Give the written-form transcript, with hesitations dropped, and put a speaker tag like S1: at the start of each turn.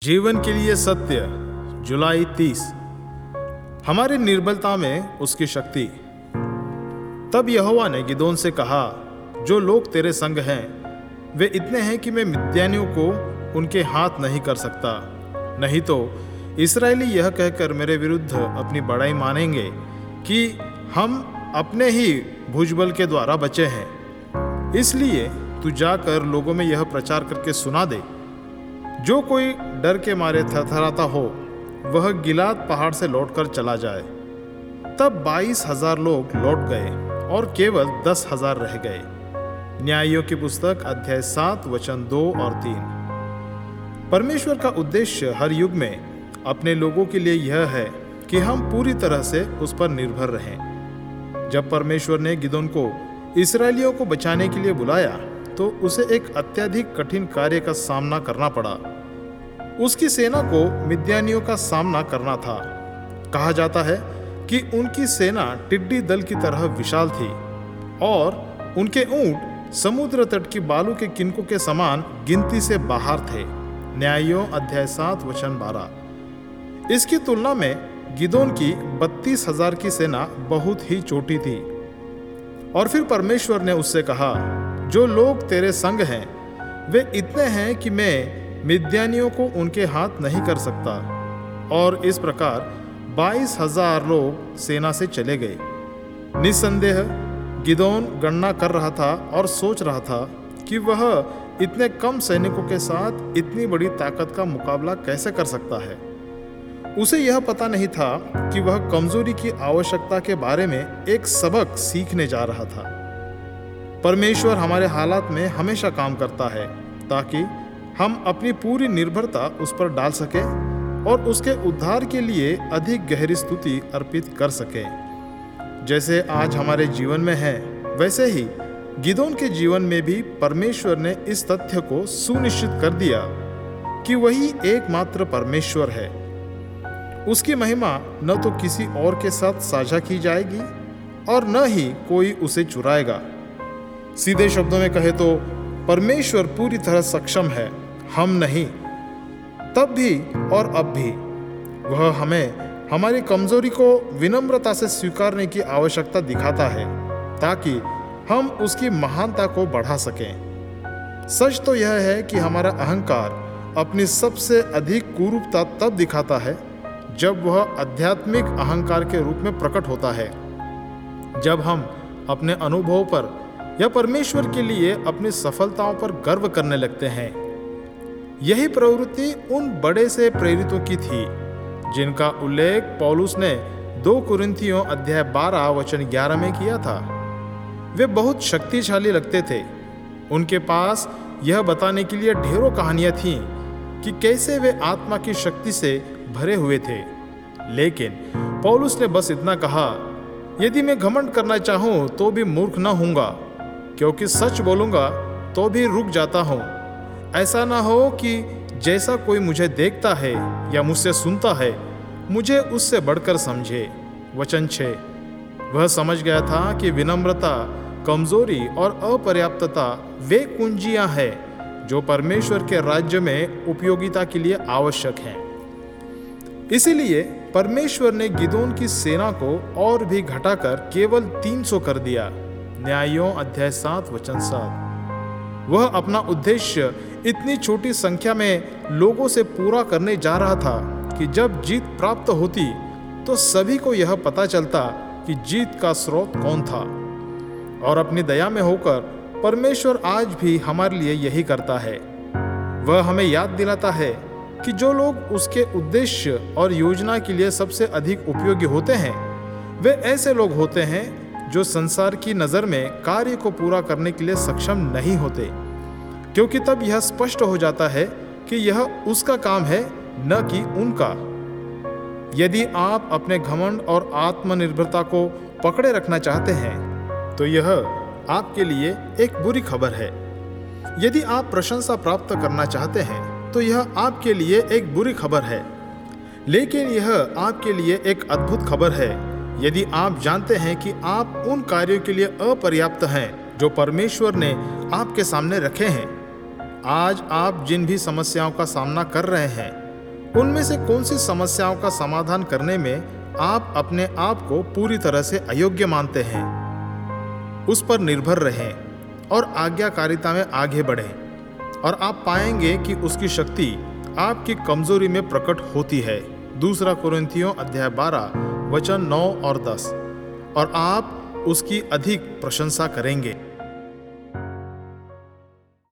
S1: जीवन के लिए सत्य, जुलाई 30। हमारी निर्बलता में उसकी शक्ति। तब यहोवा ने गिदोन से कहा, जो लोग तेरे संग हैं वे इतने हैं कि मैं मिद्यानियों को उनके हाथ नहीं कर सकता। नहीं तो इस्राएली यह कहकर मेरे विरुद्ध अपनी बड़ाई मानेंगे कि हम अपने ही भुजबल के द्वारा बचे हैं। इसलिए तू जाकर लोगों में यह प्रचार करके सुना दे, जो कोई डर के मारे थरथराता हो वह गिलाद पहाड़ से लौटकर चला जाए। तब 22,000 लोग लौट गए और केवल 10,000 रह गए। न्यायियों की पुस्तक अध्याय 7 वचन 2 और 3। परमेश्वर का उद्देश्य हर युग में अपने लोगों के लिए यह है कि हम पूरी तरह से उस पर निर्भर रहें। जब परमेश्वर ने गिदोन को इस्राएलियों को बचाने के लिए बुलाया तो उसे एक अत्यधिक कठिन कार्य का सामना करना पड़ा। उसकी सेना को मिद्यानियों का सामना करना था। कहा जाता है कि उनकी सेना टिड्डी दल की तरह विशाल थी और उनके ऊंट समुद्र तट की बालू के किनकों के समान गिनती से बाहर थे। न्यायियों अध्याय 7 वचन 12। इसकी तुलना में गिदोन की 32,000 की सेना बहुत ही छोटी थी। और फिर परमेश्वर ने उससे कहा, जो लोग तेरे संग हैं वे इतने हैं कि मैं मिद्यानियों को उनके हाथ नहीं कर सकता। और इस प्रकार 22,000 लोग सेना से चले गए। निस्संदेह गिदोन गणना कर रहा था और सोच रहा था कि वह इतने कम सैनिकों के साथ इतनी बड़ी ताकत का मुकाबला कैसे कर सकता है। उसे यह पता नहीं था कि वह कमजोरी की आवश्यकता के बारे में एक सबक सीखने जा रहा था। परमेश्वर हमारे हालात में हमेशा काम करता है ताकि हम अपनी पूरी निर्भरता उस पर डाल सकें और उसके उद्धार के लिए अधिक गहरी स्तुति अर्पित कर सकें। जैसे आज हमारे जीवन में है, वैसे ही गिदोन के जीवन में भी परमेश्वर ने इस तथ्य को सुनिश्चित कर दिया कि वही एकमात्र परमेश्वर है। उसकी महिमा न तो किसी और के साथ साझा की जाएगी और न ही कोई उसे चुराएगा। सीधे शब्दों में कहे तो परमेश्वर पूरी तरह सक्षम है, हम नहीं। तब भी और अब भी वह हमें हमारी कमजोरी को विनम्रता से स्वीकारने की आवश्यकता दिखाता है ताकि हम उसकी महानता को बढ़ा सकें। सच तो यह है कि हमारा अहंकार अपनी सबसे अधिक कुरूपता तब दिखाता है जब वह आध्यात्मिक अहंकार के रूप में प्रकट होता है। जब हम अपने अनुभव पर या परमेश्वर के लिए अपनी सफलताओं पर गर्व करने लगते हैं। यही प्रवृत्ति उन बड़े से प्रेरितों की थी जिनका उल्लेख पौलुस ने 2 कुरिन्थियों अध्याय 12 वचन 11 में किया था। वे बहुत शक्तिशाली लगते थे। उनके पास यह बताने के लिए ढेरों कहानियां थीं कि कैसे वे आत्मा की शक्ति से भरे हुए थे। लेकिन पौलुस ने बस इतना कहा, यदि मैं घमंड करना चाहूं तो भी मूर्ख न होऊंगा, क्योंकि सच बोलूंगा तो भी रुक जाता हूं। ऐसा ना हो कि जैसा कोई मुझे देखता है या मुझसे सुनता है मुझे उससे बढ़कर समझे। वचन 6। वह समझ गया था कि विनम्रता, कमजोरी और अपर्याप्तता वे कुंजियां हैं जो परमेश्वर के राज्य में उपयोगिता के लिए आवश्यक हैं। इसीलिए परमेश्वर ने गिदोन की सेना को और भी घटाकर केवल 300 कर दिया। न्यायियों अध्याय 7 वचन 7। वह अपना उद्देश्य इतनी छोटी संख्या में लोगों से पूरा करने जा रहा था कि जब जीत प्राप्त होती तो सभी को यह पता चलता कि जीत का स्रोत कौन था। और अपनी दया में होकर परमेश्वर आज भी हमारे लिए यही करता है। वह हमें याद दिलाता है कि जो लोग उसके उद्देश्य और योजना के लिए सबसे अधिक उपयोगी होते हैं वे ऐसे लोग होते हैं जो संसार की नज़र में कार्य को पूरा करने के लिए सक्षम नहीं होते, क्योंकि तब यह स्पष्ट हो जाता है कि यह उसका काम है न कि उनका। यदि आप अपने घमंड और आत्मनिर्भरता को पकड़े रखना चाहते हैं तो यह आपके लिए एक बुरी खबर है। यदि आप प्रशंसा प्राप्त करना चाहते हैं तो यह आपके लिए एक बुरी खबर है। लेकिन यह आपके लिए एक अद्भुत खबर है यदि आप जानते हैं कि आप उन कार्यों के लिए अपर्याप्त हैं जो परमेश्वर ने आपके सामने रखे हैं। आज आप जिन भी समस्याओं का सामना कर रहे हैं उनमें से कौन सी समस्याओं का समाधान करने में आप अपने आप को पूरी तरह से अयोग्य मानते हैं? उस पर निर्भर रहें और आज्ञाकारिता में आगे बढ़ें और आप पाएंगे कि उसकी शक्ति आपकी कमजोरी में प्रकट होती है। 2 कुरिन्थियों अध्याय 12 वचन 9 और 10। और आप उसकी अधिक प्रशंसा करेंगे।